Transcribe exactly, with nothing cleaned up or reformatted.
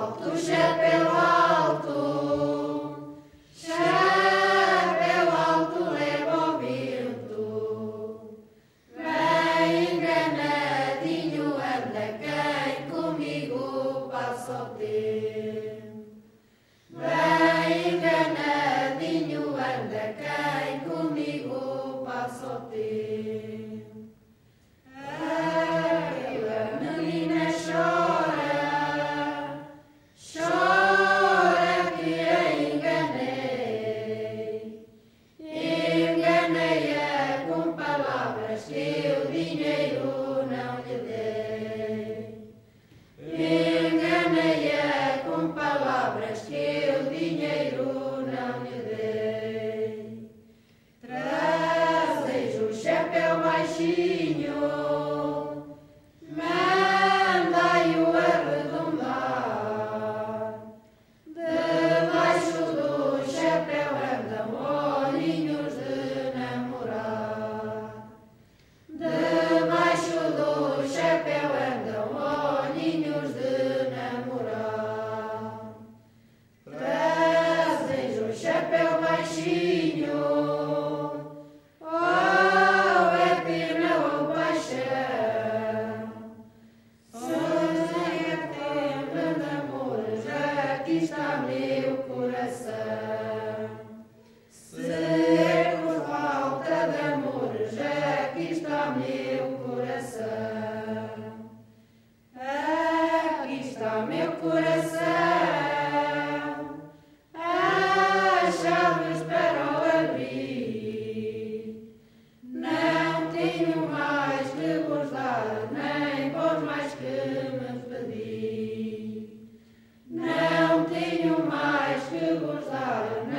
alto, chapéu alto, chapéu alto leva ao vento. Bem enganadinho anda quem comigo passa o tempo. Bem enganadinho anda quem comigo passa o tempo. Aquela menina chora, chora que a enganei. Enganei-a com palavras que eu dinheiro não lhe dei. Enganei-a com palavras que eu dinheiro não lhe dei. Trazes o chapéu baixinho, mandai-o arredondar. Debaixo do chapéu andam olhinhos de namorar. Debaixo do chapéu andam olhinhos de namorar. Trazes o chapéu baixinho, oh, é pena ou paixão. Sonhei a tenda de amor, já aqui está meu coração. Se é por falta de amor, já aqui está meu coração. Aqui está meu coração, as chaves para o abrir. Não tenho mais que vos dar, nem vós mais que me pedir. Não tenho mais que vos dar,